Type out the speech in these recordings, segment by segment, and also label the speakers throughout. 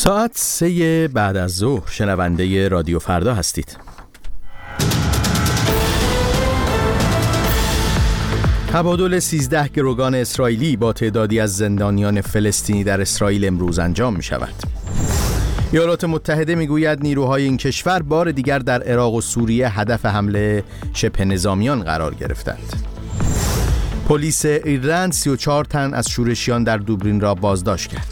Speaker 1: ساعت 3 بعد از ظهر شنونده رادیو فردا هستید. تبادل 13 گروگان اسرائیلی با تعدادی از زندانیان فلسطینی در اسرائیل امروز انجام می شود. ایالات متحده می گوید نیروهای این کشور بار دیگر در عراق و سوریه هدف حمله شبه نظامیان قرار گرفتند. پلیس ایرلند 34 تن از شورشیان در دوبلین را بازداشت کرد.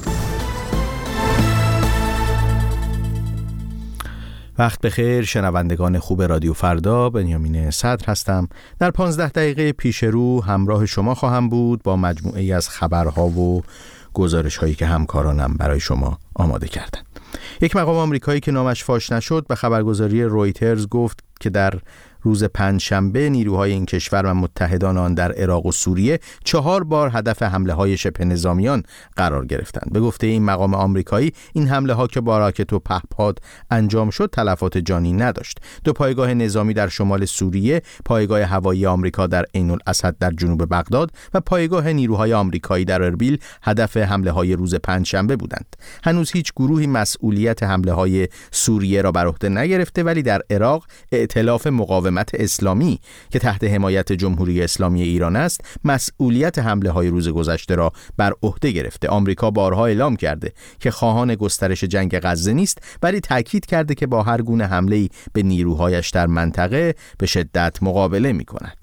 Speaker 1: وقت بخیر شنوندگان خوب رادیو فردا، بنیامین صدر هستم. در 15 دقیقه پیش رو همراه شما خواهم بود با مجموعه‌ای از خبرها و گزارش‌هایی که همکارانم برای شما آماده کردند. یک مقام آمریکایی که نامش فاش نشد به خبرگزاری رویترز گفت که در روز پنجشنبه نیروهای این کشور و متحدان آن در عراق و سوریه 4 بار هدف حمله‌های شبه نظامیان قرار گرفتند. به گفته این مقام آمریکایی این حمله‌ها که با راکت و پهپاد انجام شد تلفات جانی نداشت. 2 پایگاه نظامی در شمال سوریه، پایگاه هوایی آمریکا در عین الاسد در جنوب بغداد و پایگاه نیروهای آمریکایی در اربیل هدف حمله‌های روز پنجشنبه بودند. هنوز هیچ گروهی مسئولیت حمله‌های سوریه را بر عهده نگرفته، ولی در عراق ائتلاف مقاومت اسلامی که تحت حمایت جمهوری اسلامی ایران است مسئولیت حمله‌های روز گذشته را بر عهده گرفته. آمریکا بارها اعلام کرده که خواهان گسترش جنگ غزه نیست، ولی تاکید کرده که با هر گونه حمله‌ای به نیروهایش در منطقه به شدت مقابله می‌کند.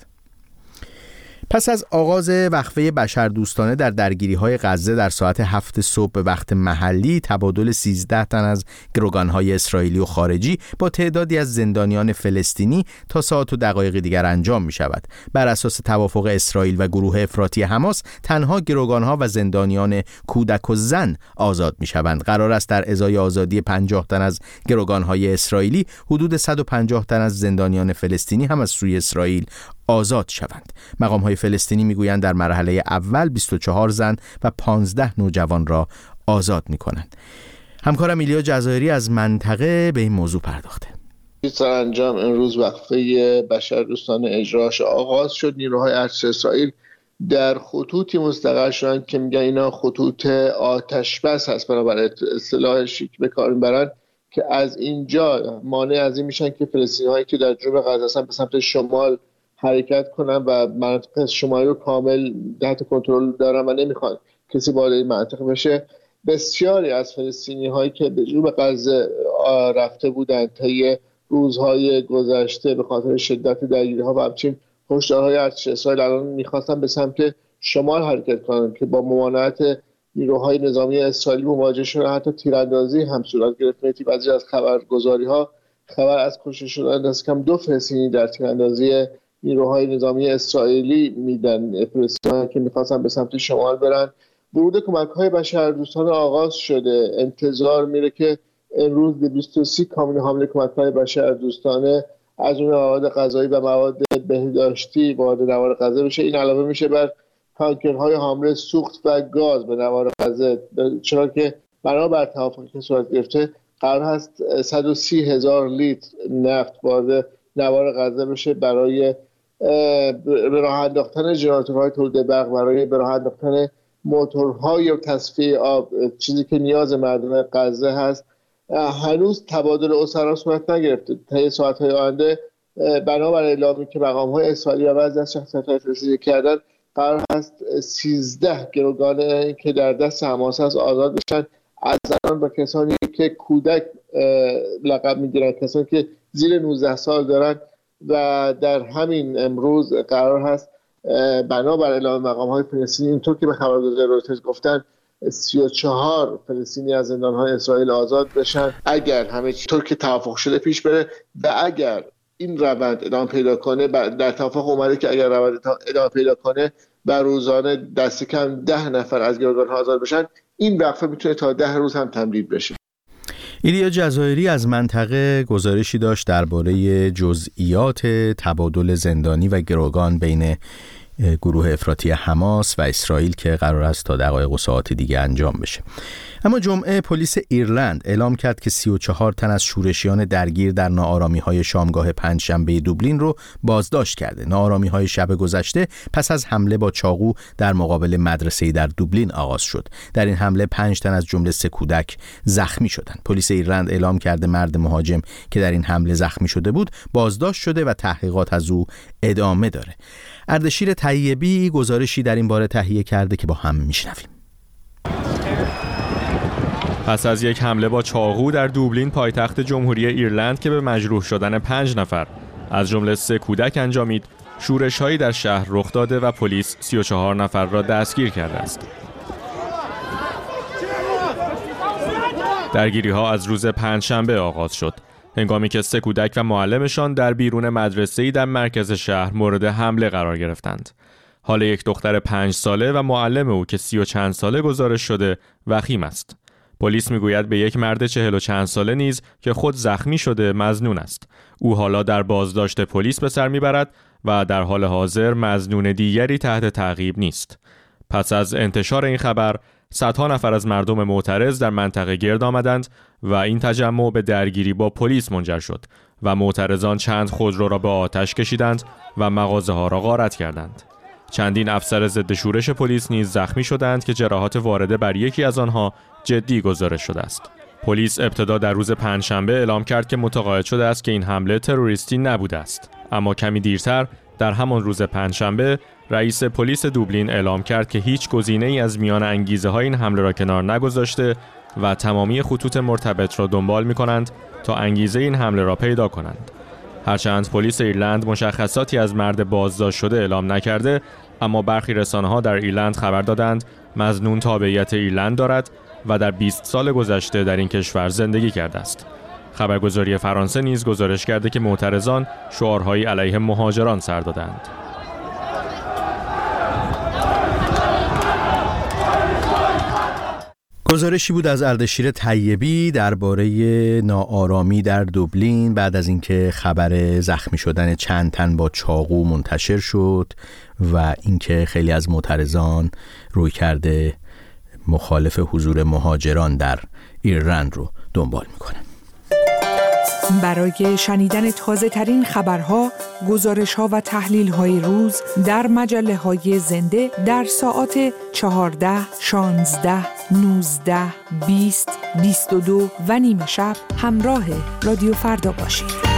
Speaker 1: پس از آغاز وقفه بشردوستانه در درگیری‌های غزه در ساعت 7 صبح به وقت محلی، تبادل 13 تن از گروگان‌های اسرائیلی و خارجی با تعدادی از زندانیان فلسطینی تا ساعت و دقایق دیگر انجام می‌شود. بر اساس توافق اسرائیل و گروه افراطی حماس، تنها گروگان‌ها و زندانیان کودک و زن آزاد می‌شوند. قرار است در ازای آزادی 50 تن از گروگان‌های اسرائیلی، حدود 150 تن از زندانیان فلسطینی هم از سوی اسرائیل آزاد شوند. مقام‌های فلسطینی میگویند در مرحله اول 24 زن و 15 نوجوان را آزاد می‌کنند. همکارم ایلیا جزایری از منطقه به این موضوع پرداخته.
Speaker 2: سرانجام امروز وقفه بشردوستانه اجراش آغاز شد. نیروهای ارتش اسرائیل در خطوطی مستقر شدند که میگن اینا خطوط آتش بس هست، بنابراین اصطلاح شیک به کار میبرن که از اینجا مانع از این میشن که فلسطینی‌هایی که در جنوب غزه هستن به سمت شمال حرکت کنن و منطقه شمالی رو کامل تحت کنترل دارن و نمیخوان کسی وارد این منطقه بشه. بسیاری از فلسطینی هایی که به جنوب غزه رفته بودند طی روزهای گذشته به خاطر شدت درگیری ها و همچنین هشدارهای ارتش اسرائیل الان میخواستن به سمت شمال حرکت کنن که با ممانعت نیروهای نظامی اسرائیلی مواجه شدن. حتی تیراندازی هم صورت گرفت. بعضی از خبرگزاری ها خبر از کشته شدن از کم 2 فلسطینی در تیراندازی نیروهای نظامی اسرائیلی میدن. فلسطینی‌ها که می‌خواستن به سمت شمال برن. ورود کمک‌های بشردوستانه آغاز شده. انتظار میره که امروز 230 کامیون حامل کمک‌های بشردوستانه از اون مواد غذایی و مواد بهداشتی وارد نوار غزه بشه. این علاوه میشه بر تانکرهای حامل سوخت و گاز به نوار غزه، چرا که بنابر توافقی که صورت گرفته قرار هست 130,000 لیتر نفت وارد نوار غزه بشه برای به راه انداختن ژنراتورهای تولید برق، برای به راه انداختن موتورهای و تصفیه آب، چیزی که نیاز مردم غزه هست. هنوز تبادل اسرا صورت نگرفته. طی ساعت‌های آینده بنابر اعلامی که مقام‌های اسرائیلی و بعضی از شخصیت‌های فلسطینی کردن قرار هست 13 گروگان که در دست حماس هست آزاد بشن، از زنان و کسانی که کودک لقب می‌گیرن، کسانی که زیر 19 سال دارن. و در همین امروز قرار هست بنابر اعلام مقام‌های فلسطینی، اینطور که به خبرگزاری رویترز گفتن، 34 فلسطینی از زندان‌های اسرائیل آزاد بشن اگر همه چیز طور که توافق شده پیش بره و اگر این روند ادامه پیدا کنه. در توافق اومده که اگر روند ادامه پیدا کنه و روزانه دست کم 10 نفر از گروگان‌ها آزاد بشن، این وقفه میتونه تا 10 روز هم تمدید بشه.
Speaker 1: ایلیا جزایری از منطقه گزارشی داشت درباره جزئیات تبادل زندانی و گروگان بین گروه افراطی حماس و اسرائیل که قرار است تا دقایق و ساعات دیگه انجام بشه. اما جمعه پلیس ایرلند اعلام کرد که 34 تن از شورشیان درگیر در ناآرامی‌های شامگاه پنجشنبه دوبلین رو بازداشت کرده. ناآرامی‌های شب گذشته پس از حمله با چاقو در مقابل مدرسه‌ای در دوبلین آغاز شد. در این حمله 5 تن از جمله 3 کودک زخمی شدند. پلیس ایرلند اعلام کرده مرد مهاجم که در این حمله زخمی شده بود بازداشت شده و تحقیقات از او ادامه داره. اردشیر طیبی گزارشی در این باره تهیه کرده که با هم میشنویم.
Speaker 3: پس از یک حمله با چاقو در دوبلین پایتخت جمهوری ایرلند که به مجروح شدن 5 نفر از جمله 3 کودک انجامید، شورش‌هایی در شهر رخ داده و پلیس 34 نفر را دستگیر کرده است. درگیری‌ها از روز پنجشنبه آغاز شد، هنگامی که 3 کودک و معلمشان در بیرون مدرسه‌ای در مرکز شهر مورد حمله قرار گرفتند. حال یک دختر 5 ساله و معلم او که 30 و چند ساله گزارش شده وخیم است. پلیس میگوید به یک مرد 40 و چند ساله نیز که خود زخمی شده مظنون است. او حالا در بازداشت پلیس به سر میبرد و در حال حاضر مظنون دیگری تحت تعقیب نیست. پس از انتشار این خبر صدها نفر از مردم معترض در منطقه گرد آمدند و این تجمع به درگیری با پلیس منجر شد و معترضان چند خودرو را به آتش کشیدند و مغازه‌ها را غارت کردند. چندین افسر ضد شورش پلیس نیز زخمی شدند که جراحات وارده بر یکی از آنها جدی گزارش شده است. پلیس ابتدا در روز پنجشنبه اعلام کرد که متقاعد شده است که این حمله تروریستی نبوده است، اما کمی دیرتر در همان روز پنجشنبه رئیس پلیس دوبلین اعلام کرد که هیچ گزینه‌ای از میان انگیزه‌های این حمله را کنار نگذاشته و تمامی خطوط مرتبط را دنبال می‌کنند تا انگیزه این حمله را پیدا کنند. هرچند پلیس ایرلند مشخصاتی از مرد بازداشت شده اعلام نکرده، اما برخی رسانه‌ها در ایرلند خبر دادند مظنون تابعیت ایرلند دارد و در 20 سال گذشته در این کشور زندگی کرده است. خبرگزاری فرانسه نیز گزارش کرده که معترضان شعارهایی علیه مهاجران سر دادند.
Speaker 1: گزارشی بود از اردشیر طیبی درباره ناآرامی در دوبلین بعد از اینکه خبر زخمی شدن چند تن با چاقو منتشر شد و اینکه خیلی از معترضان روی کرده مخالف حضور مهاجران در ایرلند رو دنبال میکنن.
Speaker 4: برای شنیدن تازه ترین خبرها، گزارش‌ها و تحلیل‌های روز در مجله‌های زنده در ساعات 14، 16، 19، 20، 22 و نیم شب همراه رادیو فردا باشید.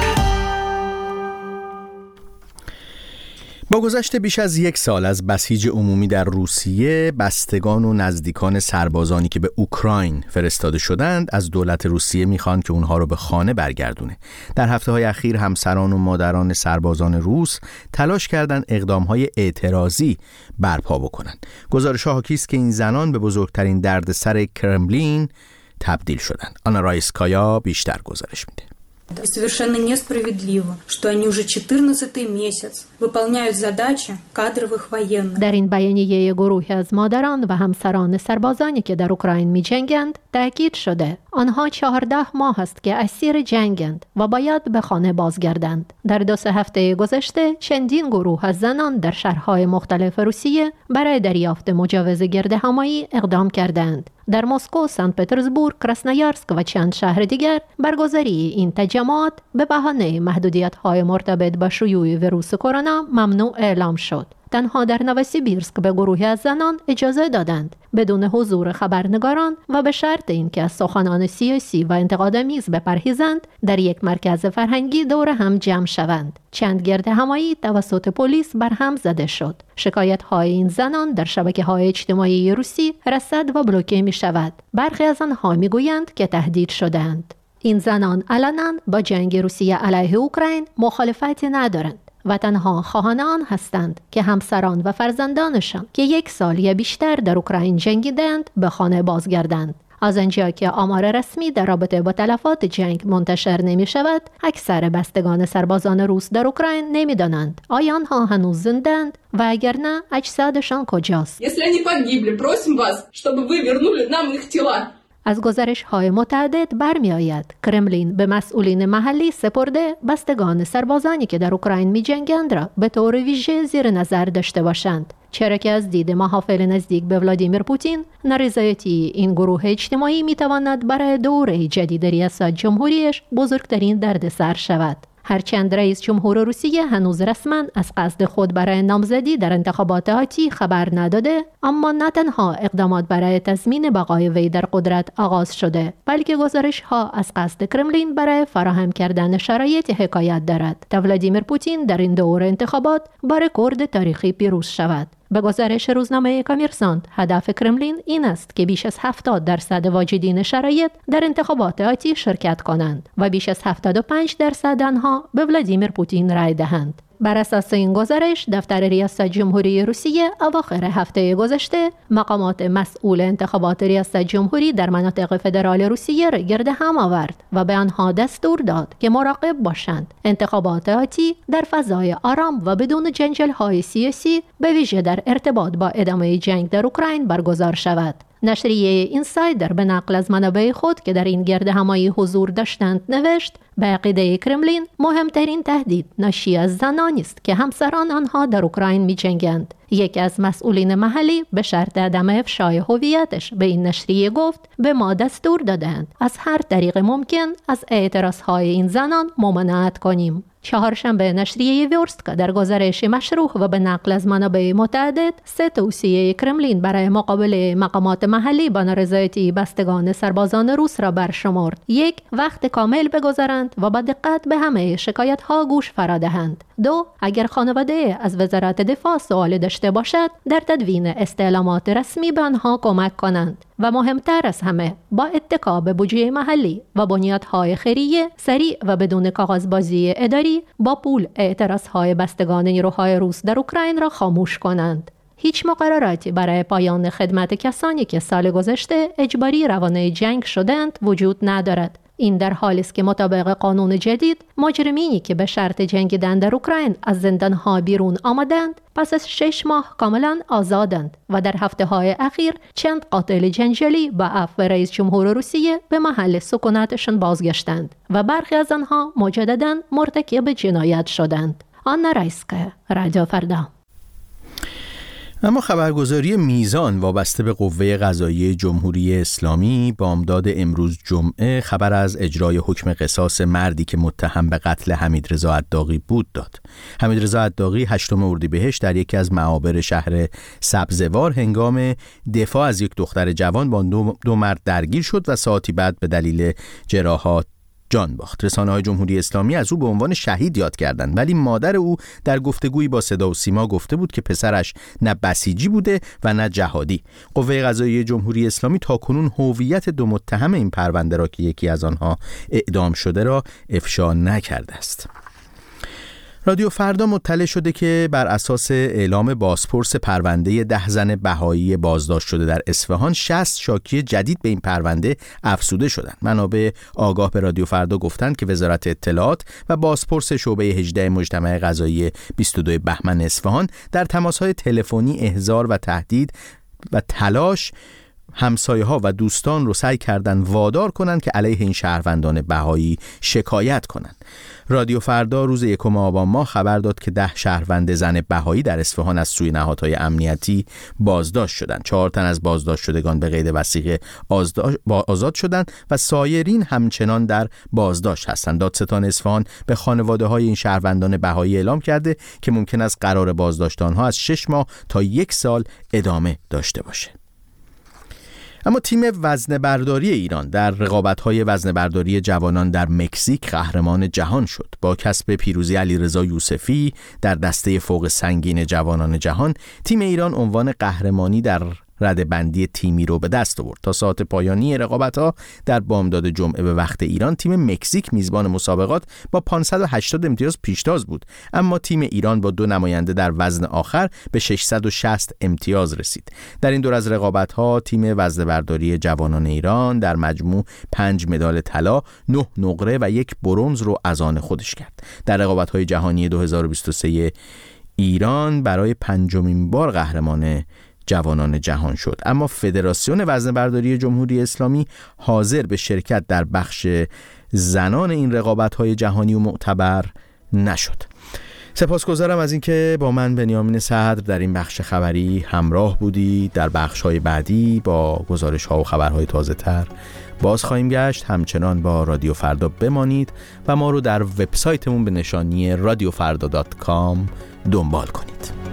Speaker 1: با گذشت بیش از 1 سال از بسیج عمومی در روسیه، بستگان و نزدیکان سربازانی که به اوکراین فرستاده شدند از دولت روسیه میخوان که اونها رو به خانه برگردونه. در هفته‌های اخیر همسران و مادران سربازان روس تلاش کردند اقدام‌های اعتراضی برپا بکنند. گزارش‌ها حاکی است که این زنان به بزرگترین دردسر کرملین تبدیل شدند. آنا رایسکایا بیشتر گزارش میده.
Speaker 5: Совершенно несправедливо, что они уже 14-й месяц выполняют задачи кадровых военных.
Speaker 6: در این بیانیه گروهی از مادران و همسران سربازانی که در اوکراین می‌جنگند تاکید شده آنها 14 ماه است که اسیر جنگند و باید به خانه بازگردند. در 2 هفته گذشته چندین گروه از زنان در شهرهای مختلف روسیه برای دریافت مجوز گردهمایی اقدام کردند. در مسکو، سنت پترزبورگ، کراسنویارسک و چند شهر دیگر برگزاری این تجمعات به بهانه محدودیت‌های مرتبط با شیوع ویروس کرونا ممنوع اعلام شد. تنها در نوسیبیرسک به گروهی از زنان اجازه دادند بدون حضور خبرنگاران و به شرط اینکه از سخنان سیاسی و انتقادآمیز بپرهیزند در یک مرکز فرهنگی دور هم جمع شوند. چند گردهمایی توسط پلیس برهم زده شد. شکایت‌های این زنان در شبکه‌های اجتماعی روسی رصد و بلوکه می‌شود. برخی از آنها می‌گویند که تهدید شدند. این زنان علنا با جنگ روسیه علیه اوکراین مخالفتی ندارند و تنها خواهان آن هستند که همسران و فرزندانشان که 1 سال یا بیشتر در اوکراین جنگیدند به خانه بازگردند. از آنجا که آمار رسمی در رابطه با تلفات جنگ منتشر نمی شود، اکثر بستگان سربازان روس در اوکراین نمی دانند آیا آنها هنوز زندند و اگر نه اجسادشان کجاست. از گزارش‌های متعدد برمی‌آید کرملین به مسئولین محلی سپرده بستگان سربازانی که در اوکراین می‌جنگند را به طور ویژه زیر نظر داشته باشند، چرا که از دید محافل نزدیک به ولادیمیر پوتین نارضایتی این گروه اجتماعی می‌تواند برای دوره جدید ریاست جمهوریش بزرگترین دردسر شود. هرچند رئیس جمهور روسیه هنوز رسما از قصد خود برای نامزدی در انتخابات آتی خبر نداده، اما نه تنها اقدامات برای تضمین بقای وی در قدرت آغاز شده، بلکه گزارش‌ها از قصد کرملین برای فراهم کردن شرایط حکایت دارد تا ولادیمیر پوتین در این دوره انتخابات با رکورد تاریخی پیروز شود. به گزارش روزنامه کامیرساند، هدف کرملین این است که بیش از 70% واجدین شرایط در انتخابات آتی شرکت کنند و بیش از 75% آنها به ولادیمیر پوتین رای دهند. بر اساس این گزارش، دفتر ریاست جمهوری روسیه اواخر هفته گذشته مقامات مسئول انتخابات ریاست جمهوری در مناطق فدرال روسیه را گرد هم آورد و به آنها دستور داد که مراقب باشند انتخابات آتی در فضای آرام و بدون جنجال‌های سیاسی به ویژه در ارتباط با ادامه جنگ در اوکراین برگزار شود. نشریه اینسایدر به نقل از منابع خود که در این گردهمایی حضور داشتند نوشت: به عقیده کرملین مهمترین تهدید ناشی از زنانی است که همسران آنها در اوکراین می‌جنگند. یکی از مسئولین محلی به شرط عدم افشای هویتش به این نشریه گفت: به ما دستور دادند از هر طریق ممکن از اعتراضهای این زنان ممانعت کنیم. چهارشنبه نشریه ویورستکا در گزارش مشروح و به نقل از منابع متعدد 3 توصیه کرملین برای مقابله مقامات محلی با نارضایتی بستگان سربازان روس را برشمرد. 1. وقت کامل بگذارند و با دقت به همه شکایت‌ها گوش فرا دهند. 2. اگر خانواده از وزارت دفاع سوال داشته باشد، در تدوین استعلامات رسمی به آنها کمک کنند. و مهمتر از همه، با اتکا به بودجه محلی و بنیادهای خیریه سریع و بدون کاغذبازی اداری با پول اعتراضهای بستگان نیروهای روس در اوکراین را خاموش کنند. هیچ مقرراتی برای پایان خدمت کسانی که سال گذشته اجباری روانه جنگ شدند وجود ندارد. این در حالی است که مطابق قانون جدید مجرمینی که به شرط جنگیدن در اوکراین از زندان‌ها بیرون آمدند پس از 6 ماه کاملا آزادند و در هفته‌های اخیر چند قاتل جنجالی با عفو رئیس جمهور روسیه به محل سکونتشان بازگشتند و برخی از آنها مجدداً مرتکب جنایت شدند. آنا رایسکا، رادیو فردا.
Speaker 1: اما خبرگزاری میزان وابسته به قوه قضاییه جمهوری اسلامی بامداد امروز جمعه خبر از اجرای حکم قصاص مردی که متهم به قتل حمیدرضا عداقی بود داد. حمیدرضا عداقی 8 اردیبهشت در یکی از معابر شهر سبزوار هنگام دفاع از یک دختر جوان با 2 مرد درگیر شد و ساعتی بعد به دلیل جراحات جان باخت. رسانه‌های جمهوری اسلامی از او به عنوان شهید یاد کردند، ولی مادر او در گفتگویی با صدا و سیما گفته بود که پسرش نه بسیجی بوده و نه جهادی. قوه قضاییه جمهوری اسلامی تاکنون هویت 2 متهم این پرونده را که یکی از آنها اعدام شده را افشا نکرده است. رادیو فردا مطلع شده که بر اساس اعلام بازپرس پرونده 10 زن بهایی بازداشت شده در اصفهان 60 شاکی جدید به این پرونده افزوده شدند. منابع آگاه به رادیو فردا گفتند که وزارت اطلاعات و بازپرس شعبه 18 مجتمع قضایی 22 بهمن اصفهان در تماس‌های تلفنی احضار و تهدید و تلاش همسایه‌ها و دوستان رو سعی کردن وادار کنند که علیه این شهروندان بهایی شکایت کنند. رادیو فردا روز 1 آبان ماه خبر داد که 10 شهروند زن بهایی در اصفهان از سوی نهادهای امنیتی بازداشت شدند. 4 تن از بازداشت شدگان به قید وثیقه آزاد شدند و سایرین همچنان در بازداشت هستند. دادستان اصفهان به خانواده‌های این شهروندان بهایی اعلام کرده که ممکن است قرار بازداشت آنها از 6 ماه تا 1 سال ادامه داشته باشه. اما تیم وزنه‌برداری ایران در رقابت‌های وزنه‌برداری جوانان در مکزیک قهرمان جهان شد. با کسب پیروزی علیرضا یوسفی در دسته فوق سنگین جوانان جهان، تیم ایران عنوان قهرمانی در رده‌بندی تیمی رو به دست آورد. تا ساعت پایانی رقابت‌ها در بامداد جمعه به وقت ایران، تیم مکزیک میزبان مسابقات با 580 امتیاز پیشتاز بود، اما تیم ایران با 2 نماینده در وزن آخر به 660 امتیاز رسید. در این دور از رقابت‌ها تیم وزنه‌برداری جوانان ایران در مجموع 5 مدال طلا، 9 نقره و 1 برنز رو از آن خودش کرد. در رقابت‌های جهانی 2023 ایران برای 5مین بار قهرمان جوانان جهان شد. اما فدراسیون وزنه‌برداری جمهوری اسلامی حاضر به شرکت در بخش زنان این رقابت‌های جهانی و معتبر نشد. سپاسگزارم از اینکه با من بنیامین صدر در این بخش خبری همراه بودی. در بخش‌های بعدی با گزارش‌ها و خبرهای تازه‌تر باز خواهیم گشت. همچنان با رادیو فردا بمانید و ما رو در وبسایتمون به نشانی radiofarda.com دنبال کنید.